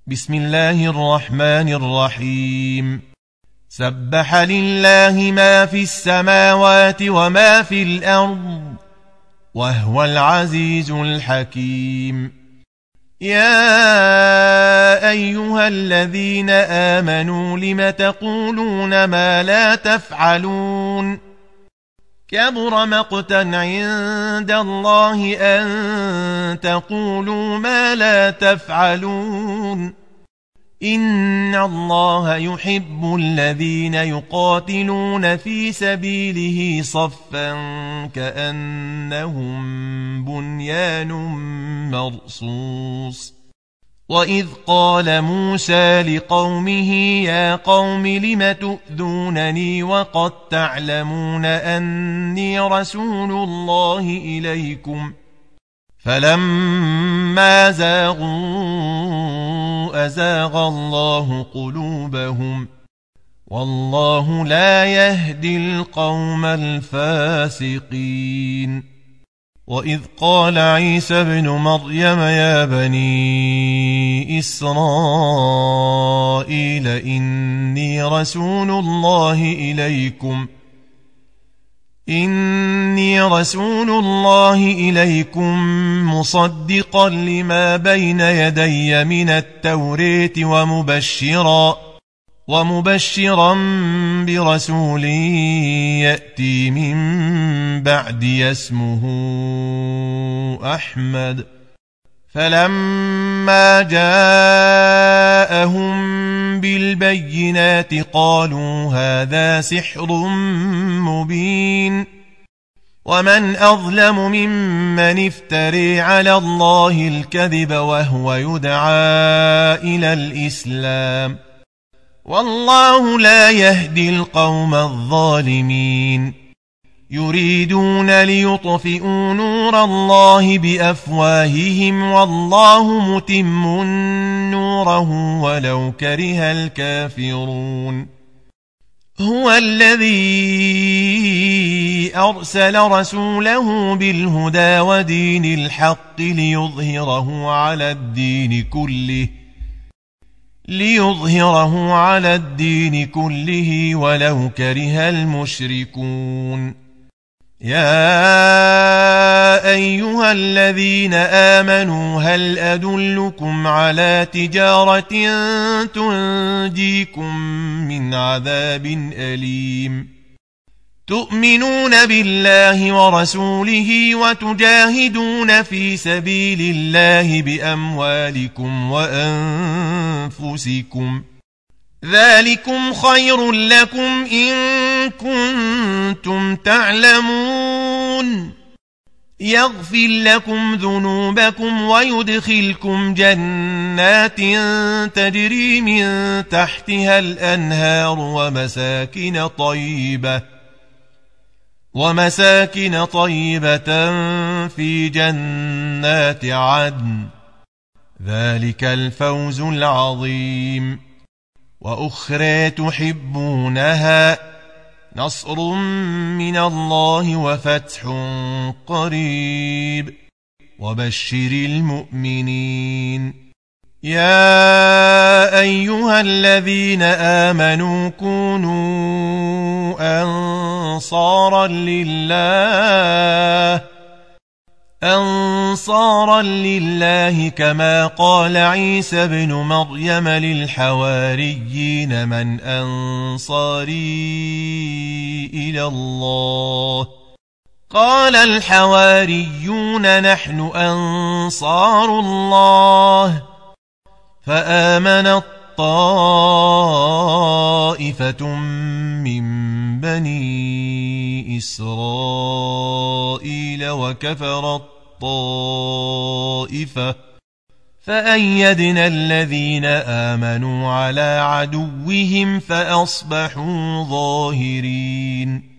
بسم الله الرحمن الرحيم. سبح لله ما في السماوات وما في الأرض وهو العزيز الحكيم. يا أيها الذين آمنوا لم تقولون ما لا تفعلون؟ كبر مقتا عند الله أن تقولوا ما لا تفعلون. إن الله يحب الذين يقاتلون في سبيله صفا كأنهم بنيان مرصوص. وإذ قال موسى لقومه يا قوم لم تؤذونني وقد تعلمون أني رسول الله إليكم فلما زاغوا أزاغ الله قلوبهم والله لا يهدي القوم الفاسقين. وإذ قال عيسى ابن مريم يا بني إسرائيل إني رسول الله إليكم مصدقا لما بين يدي من التوراة ومبشرا برسول يأتي من بعدي اسمه أحمد. فلما جاءهم بالبينات قالوا هذا سحر مبين. ومن أظلم ممن افتري على الله الكذب وهو يدعى إلى الإسلام والله لا يهدي القوم الظالمين. يريدون ليطفئوا نور الله بأفواههم والله متم نوره ولو كره الكافرون. هو الذي أرسل رسوله بالهدى ودين الحق ليظهره على الدين كله ولو كره المشركون. يا أيها الذين آمنوا هل أدلكم على تجارة تنجيكم من عذاب أليم؟ تؤمنون بالله ورسوله وتجاهدون في سبيل الله بأموالكم وأنفسكم ذلكم خير لكم إن كنتم تعلمون. يغفر لكم ذنوبكم ويدخلكم جنات تجري من تحتها الأنهار ومساكن طيبة في جنات عدن ذلك الفوز العظيم. وأخرى تحبونها نصر من الله وفتح قريب وبشر المؤمنين. يا أيها الذين آمنوا كونوا أنصارا لله كما قال عيسى ابن مريم للحواريين من أنصاري إلى الله؟ قال الحواريون نحن أنصار الله. فآمنت طائفة من بني إسرائيل وكفرت طائفة فأيدنا الذين آمنوا على عدوهم فأصبحوا ظاهرين.